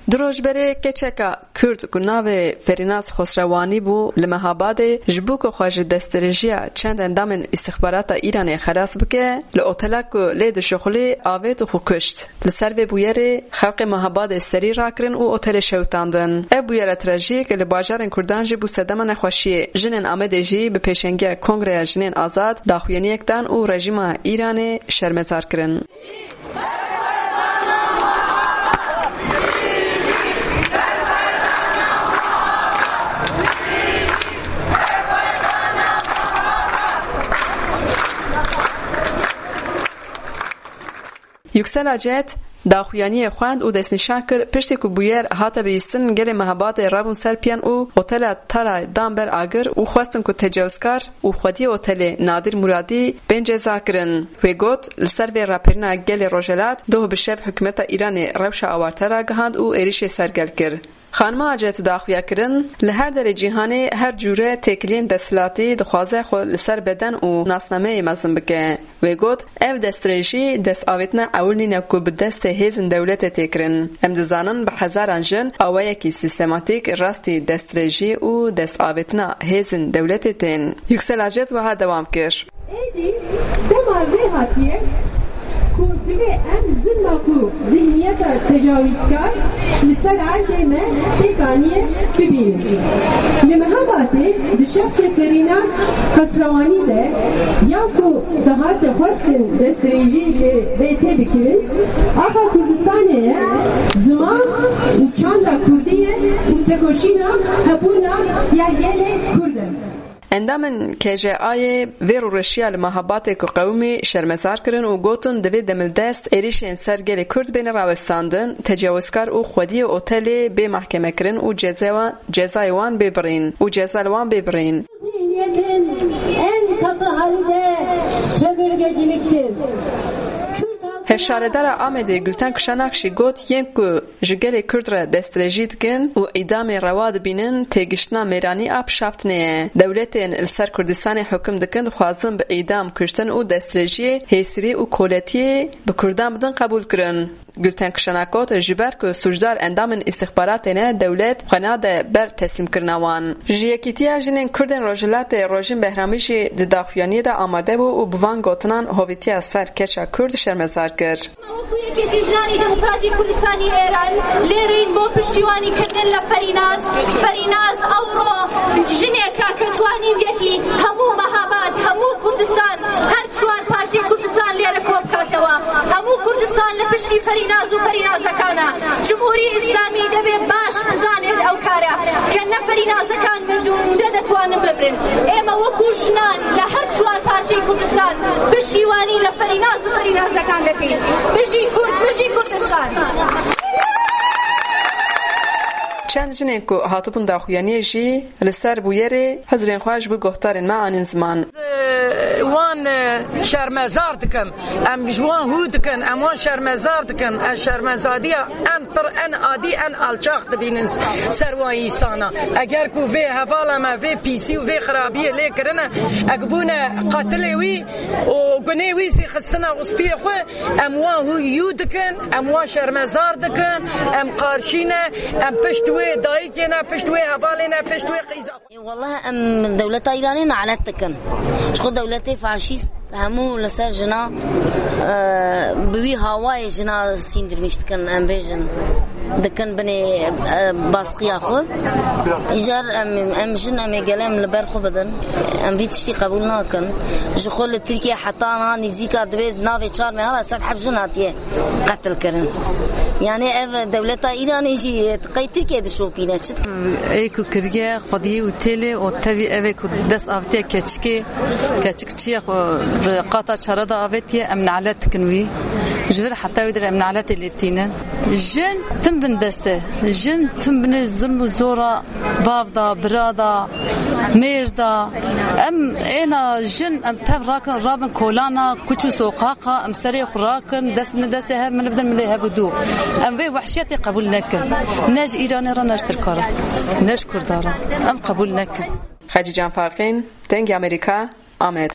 دروژبری کچکا کرد گناوی فریناز خسروانی بو لمهاباد جبوک خواج دسترجیا چند اندام استخبارات ایران خلاص بکه لوتلک لید شغلی آویت و خوکشت لسر بویر خلق مهاباد سری راکرن و اوتل شوتاندن ابویر تراژیک لباجارن کردان جبو صدام نخوشی جنن آمده جی به پیشنگی کنگره جنن آزاد داخوینیک دان و رژیم ایران شرمزار کرن. یکسل جت داخویانی خواند و دستنشان کرد پشتی که بویر هاته بیستن گل مهاباد رابون سرپیان و اوتل تارا دامبر آگر و خواستن که تجاوزکار و خودی اوتل نادر مرادی بین جزا کرن و گوت لسر به راپرنا گل روژلات دو بشب حکمت ایران روش آوارتر گهاند و ایریش سرگل کرد. خانم آجت داخویا کرن لهر در جهانی هر جوره تکلین دستلاتی دخوازه خود لسر بدن و ناسنامه مزن بکه و گوت اف دستریشی دست آویتنا اول نینه که به دست هیزن دولت تکرن امدزانن به هزاران جن آوه کی سیستماتیک راستی دستریشی و دست آویتنا هیزن دولت تین یکسل آجت و ها دوام کر ایدی دمار به هاتیه کوتبه ام ظلمکو ذهنیت تجاوزکار لسر عرقه بکانیه ببینید لمهاباته ده شخص فریناز خسروانی ده یا کو دهات خواستن دستریجی که بیته بکرن آقا کردستانه زمان و چاندا کردیه و تکوشینا هبونا یا گل کردن اندامن کجه آیه ویرو رشیال مهابات که قومی شرمزار کرن و گوتن دوید دمل دست ایریشین سرگل کرد بین راوستاندن تجاوزکار و خودی اوتلی به محکمه کرن و جزایوان ببرین و جزالوان ببرین en katı halde sömürgeciliktir. هشاردار آمده گلتن کشانکشی گوت ین که جگل کرد را دسترجید کن و ایدام رواد بینن تگشنا میرانی آب شافت نیه. دولتین السر کردستان حکم دکن خوازن به ایدام کشتن و دسترجی حیسری و کولتی به کردان بدن قبول کرن. گلتن کشانکات جبر که سوجدار اندام استخبارات نه دولت خناده بر تسلیم کرنوان. جیکیتیا جنین کردن روجلات روجین بهرامیشی داخویانی دا آماده بو و بوان گوتنان هویتیا سر کچا کرد شرمزار کرد. وەکوویەکی دیژانی دموکراتی کوردستانی ئێران لێرەین بۆ پشتیوانی کردن لە فەریناز ئەوڕۆ ژنێکە کە توانیویەتی هەموو مەهاباد هەموو کوردستان هەر چوار پارچەی کوردستان لێرە کۆ بکاتەوە هەموو کوردستان لە پشتی فەریناز و فەرینازەکانە جمهوری ئیسلامی دەبێت باش بزانێت ئەو کارە کە نە فەرینازەکان مردوونە دەتوانن ببرن ئێمە وەکو ژنان لە هەر چوار پارچەی کوردستان پشتیوانی لە فەریناز و فەرینازەکان دەکەین بژی کوردستان چند جنین که هاتوبون داخویانی جی لسر بویره حضرین خواهش بو گفتارن معانین زمان وان شرمزار دکن ام جوان هو دکن ام وان شرمزار دکن ام شرمزادی ام پر ان عادی ان الچاق دبینن سروایی سانا اگر کو وی حوالا ما وی پی سی و وی خرابیه لیکرن اگبون قاتل وی و گنی وی سی خستنا وسطی خو ام وان هو یو دکن ام وان شرمزار دکن ام قارشینه ام پشتوی دایکینا پشتوی حوالینا پشتوی قیزا والله ام دولت ایرانی نعلت دکن شخو دولت فاشیست همو لسر جنا بوی هوای جنا سیندر میشتکن ام بیجن دکن بنی باسقیا خو ایجار ام جن ام گلم لبر خو بدن ام بیتشتی قبول نکن جخول ترکیه حتی آن نزیکار دویز ناوی چار می حالا صد حب جن هاتیه قتل کرن یعنی اف دولت ایرانی جی قی ترکیه دشو پینه چت ایکو کریه خودی و تله و تبی اوه دست آفتیه کچکچیه قاطع شرط آفتیه ام نعلت کنوی جبر حتی ویدر ام نعلت لیتینن جن تم بن دسته جن تم بن الظلم والزورة بابدا برادا ميردا ام انا جن ام تاب راكن رابن كولانا كوتشو سوقاقا ام سريق راكن دس من دسته من بدن من لها بدو ام بي وحشيتي قبول نكن ناج ايراني را ناشتركارا ناش كردارا ام قبول نكن خدیجه فارقین دنگ امریکا آمد